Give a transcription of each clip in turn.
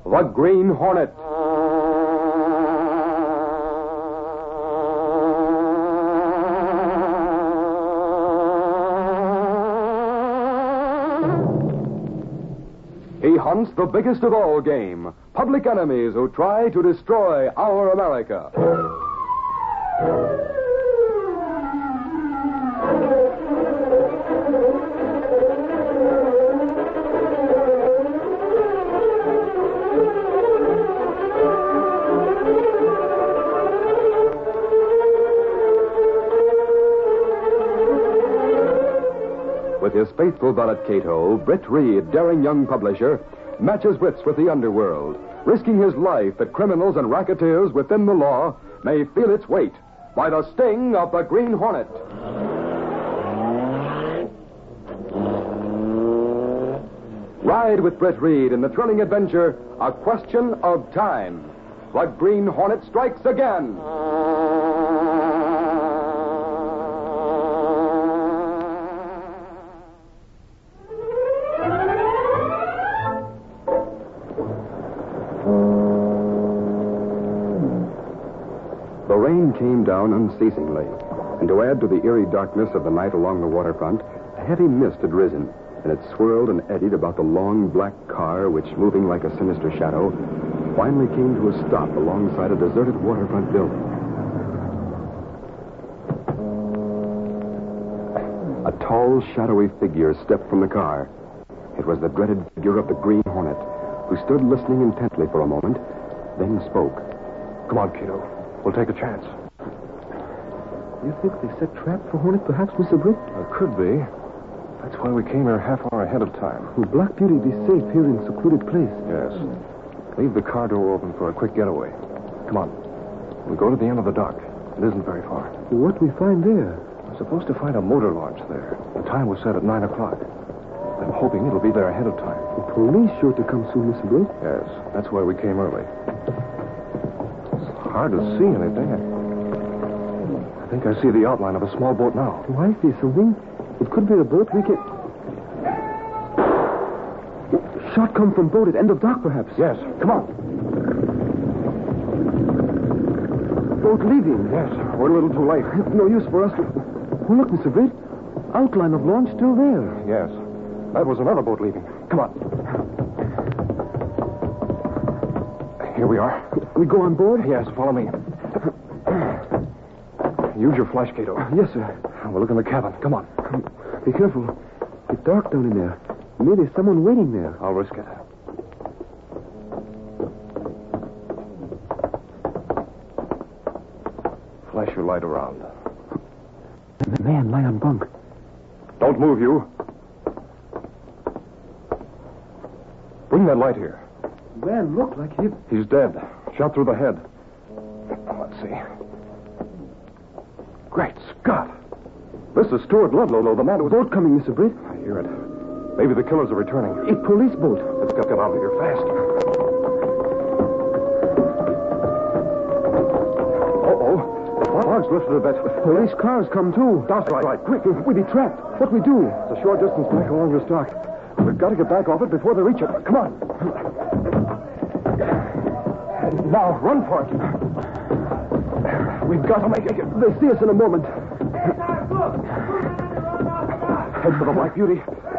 The Green Hornet. He hunts the biggest of all game, public enemies who try to destroy our America. With his faithful valet Cato, Britt Reed, daring young publisher, matches wits with the underworld, risking his life that criminals and racketeers within the law may feel its weight by the sting of the Green Hornet. Ride with Britt Reed in the thrilling adventure, A Question of Time. The Green Hornet strikes again. The rain came down unceasingly, and to add to the eerie darkness of the night along the waterfront, a heavy mist had risen, and it swirled and eddied about the long black car which, moving like a sinister shadow, finally came to a stop alongside a deserted waterfront building. A tall, shadowy figure stepped from the car. It was the dreaded figure of the Green Hornet, who stood listening intently for a moment, then spoke. Come on, Cato. We'll take a chance. You think they set traps for Hornet, perhaps, Mr. Britt? It could be. That's why we came here half hour ahead of time. Will Black Beauty be safe here in a secluded place? Yes. Leave the car door open for a quick getaway. Come on. We'll go to the end of the dock. It isn't very far. What we find there? We're supposed to find a motor launch there. The time was set at 9 o'clock. I'm hoping it'll be there ahead of time. The police sure to come soon, Mr. Britt. Yes, that's why we came early. Hard to see anything. I think I see the outline of a small boat now. Oh, I see something. It could be the boat we can... Shot come from boat at end of dock, perhaps. Yes, come on. Boat leaving. Yes, we're a little too late. No use for us to... Oh, look, Mr. Britt. Outline of launch still there. Yes, that was another boat leaving. Come on. Here we are. We go on board? Yes, follow me. Use your flash, Cato. Yes, sir. We'll look in the cabin. Come on. Be careful. It's dark down in there. Maybe someone waiting there. I'll risk it. Flash your light around. The man lie on bunk. Don't move, you. Bring that light here. Man, look like he... He's dead. Shot through the head. Let's see. Great Scott. This is Stuart Ludlow, the man who... Boat coming, Mr. Britt. I hear it. Maybe the killers are returning. A police boat. Let's get out of here fast. Uh-oh. The fog's lifted a bit. Police cars come, too. That's right. Quick, we'll be trapped. What we do? It's a short distance back along this dock. We've got to get back off it before they reach it. Come on. Now, run for it. We've got to make it. They see us in a moment. Head for the Black Beauty.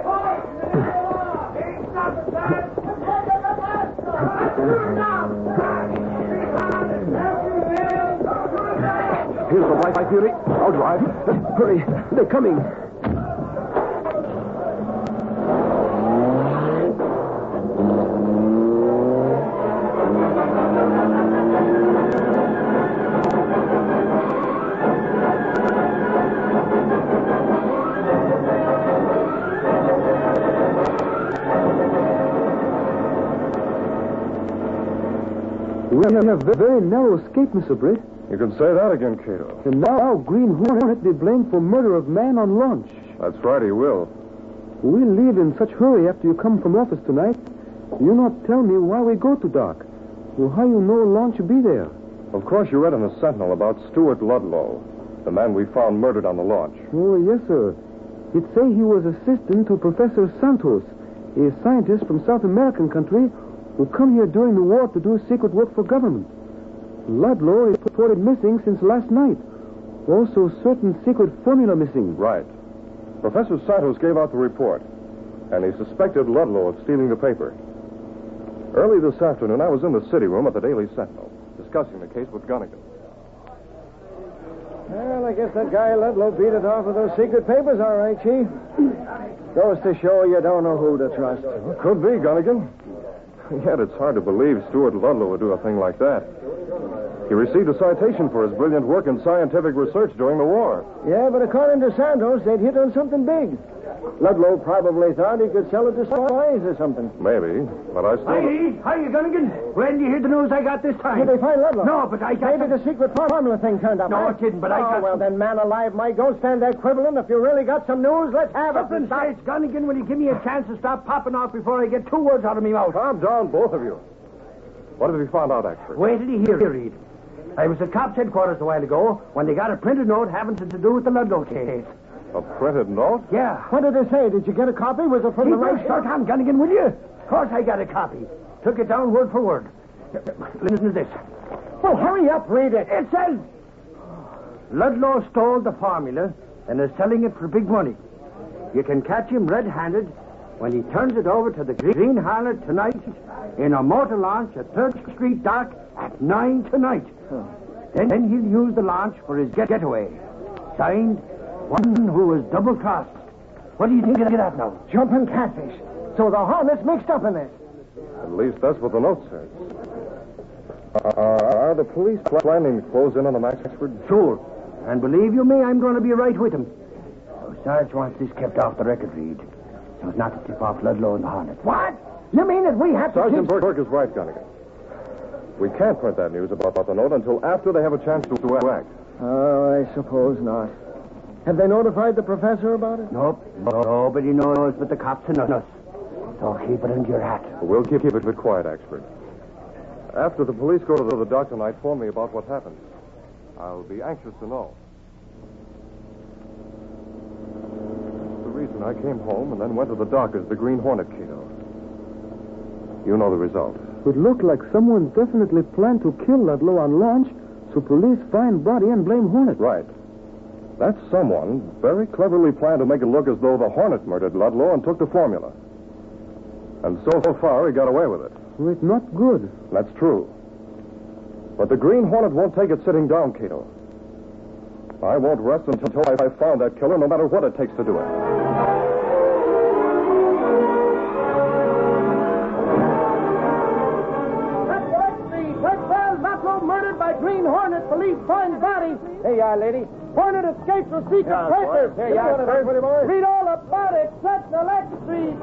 Here's the Black Beauty. I'll drive. Hurry. They're coming. We have a very narrow escape, Mr. Britt. You can say that again, Cato. And now Green Hornet be blamed for murder of man on launch. That's right, he will. We'll leave in such hurry after you come from office tonight. You not tell me why we go to dock. Well, how you know launch be there? Of course, you read in the Sentinel about Stuart Ludlow, the man we found murdered on the launch. Oh, yes, sir. It say he was assistant to Professor Santos, a scientist from South American country who come here during the war to do secret work for government. Ludlow is reported missing since last night. Also, certain secret formula missing. Right. Professor Santos gave out the report, and he suspected Ludlow of stealing the paper. Early this afternoon, I was in the city room at the Daily Sentinel, discussing the case with Gunnigan. Well, I guess that guy Ludlow beat it off with those secret papers, all right, Chief. Goes to show you don't know who to trust. Well, could be, Gunnigan. Yet it's hard to believe Stuart Ludlow would do a thing like that. He received a citation for his brilliant work in scientific research during the war. Yeah, but according to Santos, they'd hit on something big. Ludlow probably thought he could sell it to spies or something. Maybe, but I still... Hi, Gunnigan. When did you hear the news I got this time? Did they find Ludlow? No, but I got... Maybe the secret formula thing turned up. No, huh? it didn't, but I got... well, then, man alive, Mike, don't stand there quibbling. If you really got some news, let's have it. Something says, Gunnigan, will you give me a chance to stop popping off before I get 2 words out of me mouth? Calm down, both of you. What have you found out, Axford? Wait till you hear, Reed. I was at cops' headquarters a while ago when they got a printed note having to do with the Ludlow case. A printed note? Yeah. What did they say? Did you get a copy? Was it from the right Start on, Gunnigan, will you? Of course I got a copy. Took it down word for word. Listen to this. Well, hurry up, read it. It says, Ludlow stole the formula and is selling it for big money. You can catch him red-handed when he turns it over to the Green Hornet tonight in a motor launch at 3rd Street Dock at 9 tonight. Then he'll use the launch for his getaway. Signed, one who was double-crossed. What do you think of that now? Jumping catfish. So the Hornet's mixed up in this. At least that's what the note says. Are the police planning to close in on the Axford? Sure. And believe you me, I'm going to be right with him. So Sarge wants this kept off the record, Reed. So as not to tip off Ludlow and the Hornet. What? You mean that we have to Sergeant keep... Burke is right, Gunnigan. We can't print that news about the note until after they have a chance to act. Oh, I suppose not. Have they notified the professor about it? Nope. Nobody knows but the cops and us. So keep it under your hat. We'll keep it quiet, Axford. After the police go to the dock tonight, phone me about what happened. I'll be anxious to know. The reason I came home and then went to the dock is the Green Hornet, Cato. You know the result. It looked like someone definitely planned to kill Ludlow on launch, so police find body and blame Hornet. Right. That someone very cleverly planned to make it look as though the Hornet murdered Ludlow and took the formula. And so far, he got away with it. Well, it's not good. That's true. But the Green Hornet won't take it sitting down, Cato. I won't rest until I found that killer, no matter what it takes to do it. Murdered by Green Hornet. Police find body. Here you are, lady. Hornet escaped from secret papers. Here you are, read all about it. Sentinel Street.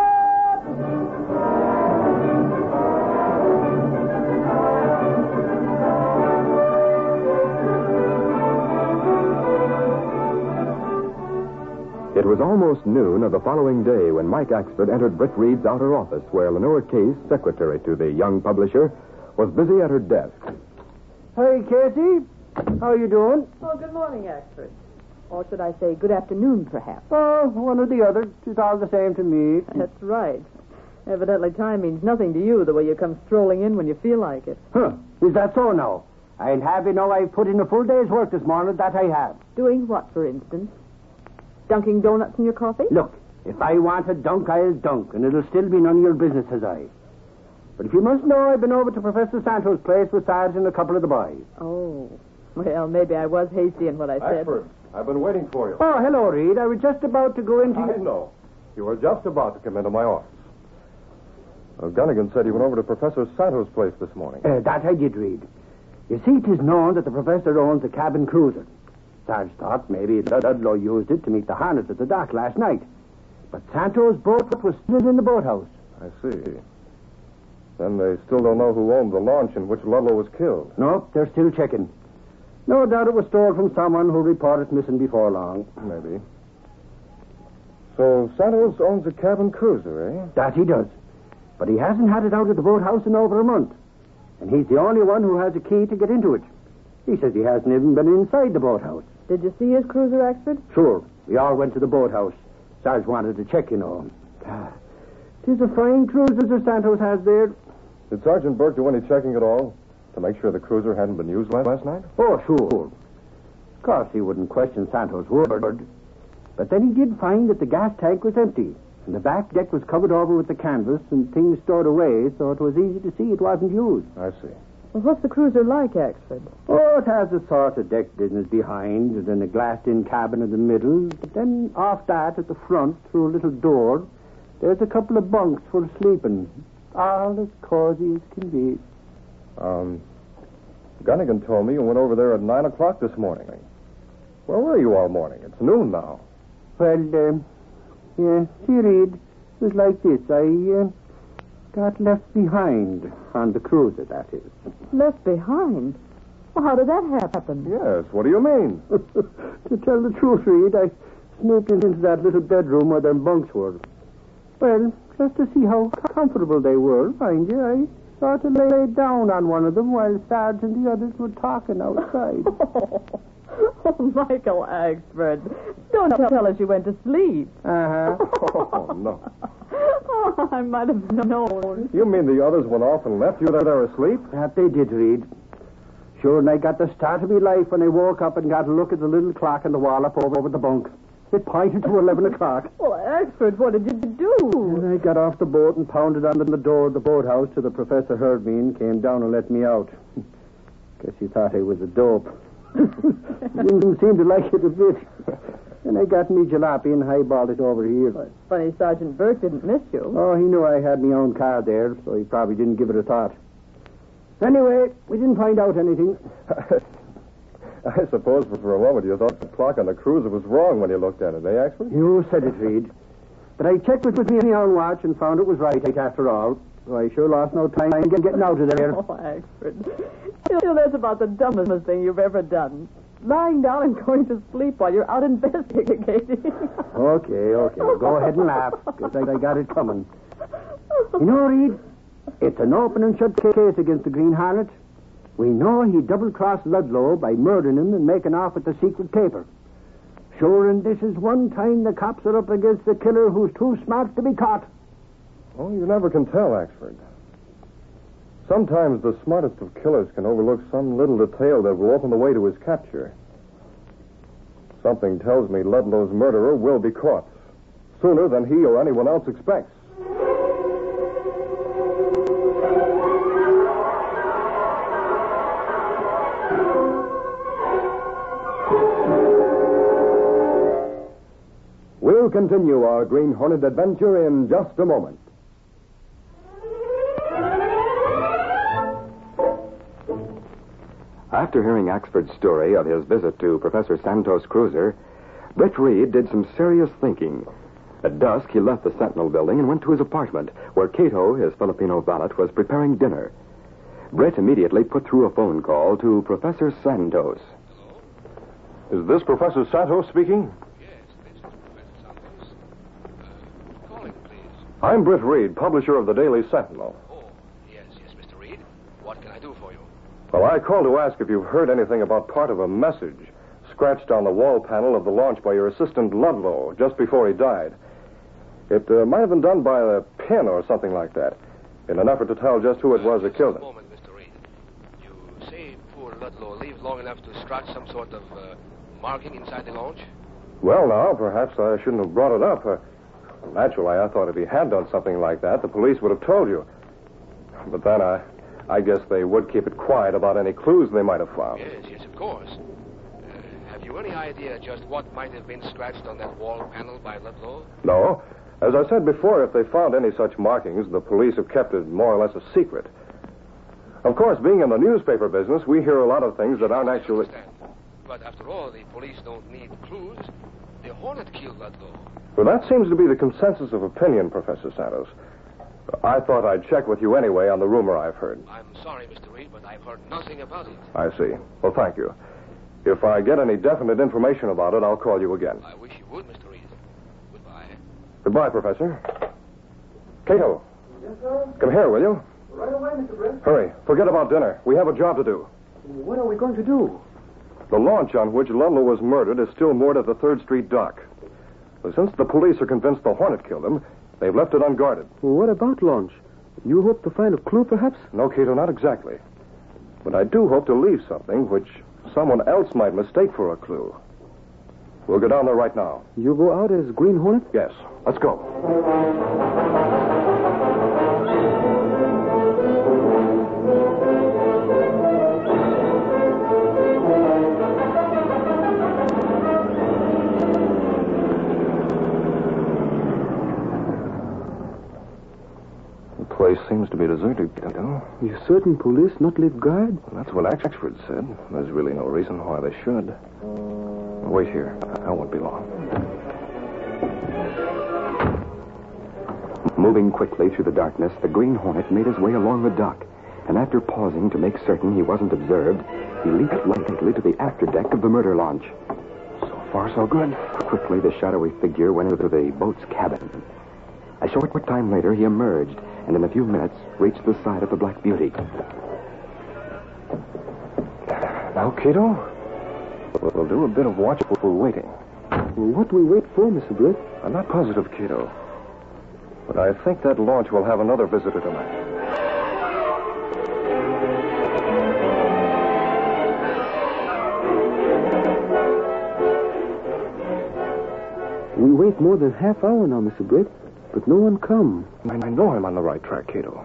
It was almost noon of the following day when Mike Axford entered Britt Reed's outer office, where Lenore Case, secretary to the young publisher, was busy at her desk. Hey, Casey. How you doing? Oh, good morning, Axford. Or should I say good afternoon, perhaps? Oh, one or the other. It's all the same to me. That's right. Evidently time means nothing to you, the way you come strolling in when you feel like it. Huh. Is that so now? I'll have you know I've put in a full day's work this morning, that I have. Doing what, for instance? Dunking donuts in your coffee? Look, if I want a dunk, I'll dunk, and it'll still be none of your business, says I. But if you must know, I've been over to Professor Santos' place with Sarge and a couple of the boys. Oh. Well, maybe I was hasty in what I said. Axford, I've been waiting for you. Oh, hello, Reed. I was just about to go into... I know. You were just about to come into my office. Gunnigan said he went over to Professor Santos' place this morning. That I did, Reed. You see, 'tis known that the professor owns a cabin cruiser. Sarge thought maybe Ludlow used it to meet the Hornet at the dock last night. But Santos' boat was still in the boathouse. I see. Then they still don't know who owned the launch in which Ludlow was killed. Nope, they're still checking. No doubt it was stolen from someone who reported missing before long. Maybe. So Santos owns a cabin cruiser, eh? That he does. But he hasn't had it out of the boathouse in over a month. And he's the only one who has a key to get into it. He says he hasn't even been inside the boathouse. Did you see his cruiser, Axford? Sure. We all went to the boathouse. Sarge wanted to check, you know. 'Tis a fine cruiser Santos has there. Did Sergeant Burke do any checking at all to make sure the cruiser hadn't been used last night? Oh, sure. Of course, he wouldn't question Santos' word. But then he did find that the gas tank was empty, and the back deck was covered over with the canvas and things stored away, so it was easy to see it wasn't used. I see. Well, what's the cruiser like, Axford? Oh, it has a sort of deck business behind, and then a glassed-in cabin in the middle. But then off that, at the front, through a little door, there's a couple of bunks for sleeping. All as cozy as can be. Gunnigan told me you went over there at 9 o'clock this morning. Where were you all morning? It's noon now. Well, yeah, see, Reed, it was like this. I got left behind on the cruiser, that is. Left behind? Well, how did that happen? Yes, what do you mean? To tell the truth, Reed, I snooped into that little bedroom where them bunks were. Well, just to see how comfortable they were, mind you, I sort of laid down on one of them while Sarge and the others were talking outside. Oh, Michael Axford, don't tell us you went to sleep. Uh-huh. Oh, no. Oh, I might have known. You mean the others went off and left you there asleep? That they did, Reed. Sure, and I got the start of my life when I woke up and got a look at the little clock in the wall up over the bunk. It pointed to 11 o'clock. Well, Axford, what did you do? And I got off the boat and pounded on the door of the boathouse till the professor heard me and came down and let me out. Guess he thought I was a dope. Didn't seem to like it a bit. And I got me jalopy and highballed it over here. Well, it's funny Sergeant Burke didn't miss you. Oh, he knew I had my own car there, so he probably didn't give it a thought. Anyway, we didn't find out anything. I suppose for a moment you thought the clock on the cruiser was wrong when you looked at it, eh, Axford? You said it, Reed. But I checked with my own watch and found it was right after all. So I sure lost no time getting out of there. Oh, Axford. You know, that's about the dumbest thing you've ever done. Lying down and going to sleep while you're out investigating. Okay. Go ahead and laugh, because I got it coming. You know, Reed, it's an open and shut case against the Green Harlot. We know he double-crossed Ludlow by murdering him and making off with the secret paper. Sure, and this is one time the cops are up against the killer who's too smart to be caught. Oh, you never can tell, Axford. Sometimes the smartest of killers can overlook some little detail that will open the way to his capture. Something tells me Ludlow's murderer will be caught sooner than he or anyone else expects. We'll continue our Green Hornet adventure in just a moment. After hearing Axford's story of his visit to Professor Santos' cruiser, Britt Reed did some serious thinking. At dusk, he left the Sentinel building and went to his apartment, where Cato, his Filipino valet, was preparing dinner. Britt immediately put through a phone call to Professor Santos. Is this Professor Santos speaking? Yes, this is Professor Santos. Calling, please. I'm Britt Reed, publisher of the Daily Sentinel. Oh, yes, Mr. Reed. What can I do for you? Well, I called to ask if you've heard anything about part of a message scratched on the wall panel of the launch by your assistant Ludlow just before he died. It might have been done by a pin or something like that, in an effort to tell just who it was that killed him. Just a moment, Mr. Reed. You say poor Ludlow lived long enough to scratch some sort of marking inside the launch? Well, now, perhaps I shouldn't have brought it up. Naturally, I thought if he had done something like that, the police would have told you. But then I guess they would keep it quiet about any clues they might have found. Yes, of course. Have you any idea just what might have been scratched on that wall panel by Ludlow? No. As I said before, if they found any such markings, the police have kept it more or less a secret. Of course, being in the newspaper business, we hear a lot of things that aren't actually... I understand. But after all, the police don't need clues. The Hornet killed Ludlow. Well, that seems to be the consensus of opinion, Professor Santos. I thought I'd check with you anyway on the rumor I've heard. I'm sorry, Mr. Reed, but I've heard nothing about it. I see. Well, thank you. If I get any definite information about it, I'll call you again. I wish you would, Mr. Reed. Goodbye. Goodbye, Professor. Cato. Yes, sir? Come here, will you? Right away, Mr. Britt. Hurry. Forget about dinner. We have a job to do. What are we going to do? The launch on which Ludlow was murdered is still moored at the 3rd Street dock. But since the police are convinced the Hornet killed him, they've left it unguarded. Well, what about launch? You hope to find a clue, perhaps? No, Cato, not exactly. But I do hope to leave something which someone else might mistake for a clue. We'll go down there right now. You go out as Green Hornet? Yes. Let's go. The place seems to be deserted, Cato. You certain police not leave guard? That's what Axford said. There's really no reason why they should. Wait here. I won't be long. Moving quickly through the darkness, the Green Hornet made his way along the dock, and after pausing to make certain he wasn't observed, he leaped lightly to the afterdeck of the murder launch. So far, so good. Quickly, the shadowy figure went into the boat's cabin. A short time later, he emerged, and in a few minutes reached the side of the Black Beauty. Now, Cato, we'll do a bit of watchful waiting. Well, what do we wait for, Mr. Britt? I'm not positive, Cato, but I think that launch will have another visitor tonight. We wait more than half hour now, Mr. Britt, but no one come. I know I'm on the right track, Cato.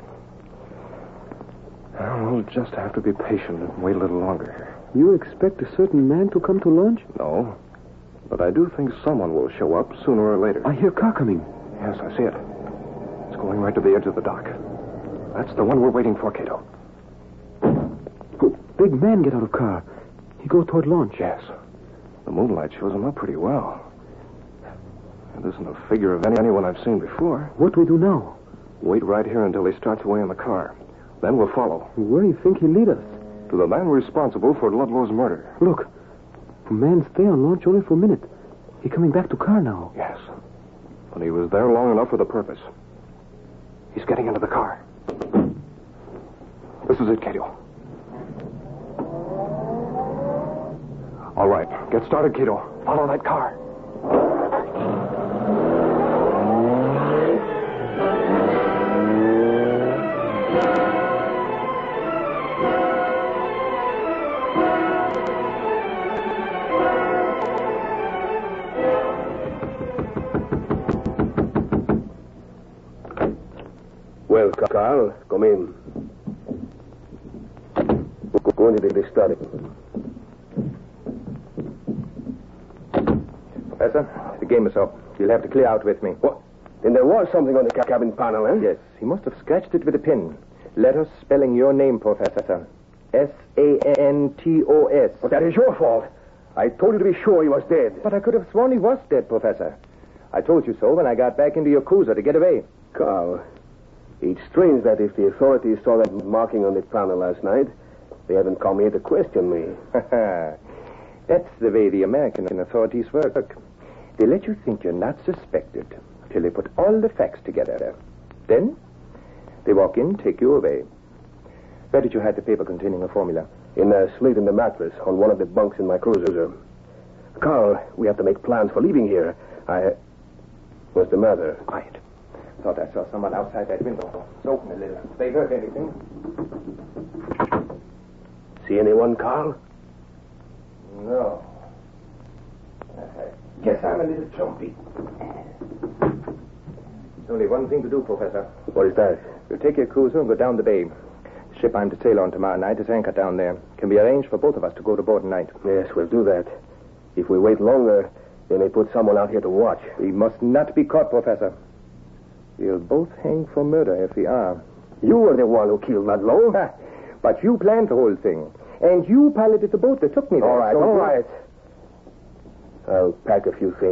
Well, we'll just have to be patient and wait a little longer here. You expect a certain man to come to lunch? No, but I do think someone will show up sooner or later. I hear a car coming. Yes, I see it. It's going right to the edge of the dock. That's the one we're waiting for, Cato. Oh, big man get out of car. He go toward launch. Yes. The moonlight shows him up pretty well. It isn't a figure of anyone I've seen before. What we do now? Wait right here until he starts away in the car. Then we'll follow. Where do you think he lead us? To the man responsible for Ludlow's murder. Look, the man stay on launch only for a minute. He coming back to car now. Yes. But he was there long enough for the purpose. He's getting into the car. This is it, Cato. All right. Get started, Cato. Follow that car. Well, Carl, come in. Go into the study. Professor, the game is up. You'll have to clear out with me. What? Then there was something on the cabin panel, eh? Yes, he must have scratched it with a pin. Letters spelling your name, Professor. S-A-N-T-O-S. But that is your fault. I told you to be sure he was dead. But I could have sworn he was dead, Professor. I told you so when I got back into your cruiser to get away. Carl, it's strange that if the authorities saw that marking on the panel last night, they haven't come here to question me. That's the way the American authorities work. They let you think you're not suspected till they put all the facts together. Then, they walk in, take you away. Where did you hide the paper containing a formula? In a slit in the mattress on one of the bunks in my cruiser. Carl, we have to make plans for leaving here. What's the matter? Quiet. Thought I saw someone outside that window. It's open a little. They heard anything? See anyone, Carl? No. I guess I'm a little jumpy. There's only one thing to do, Professor. What is that? You'll take your cruiser and go down the bay. The ship I'm to sail on tomorrow night is anchored down there. Can be arranged for both of us to go to board tonight. Yes, we'll do that. If we wait longer, they may put someone out here to watch. We must not be caught, Professor. We'll both hang for murder if we are. You were the one who killed Ludlow. But you planned the whole thing. And you piloted the boat that took me there. All right. I'll pack a few things.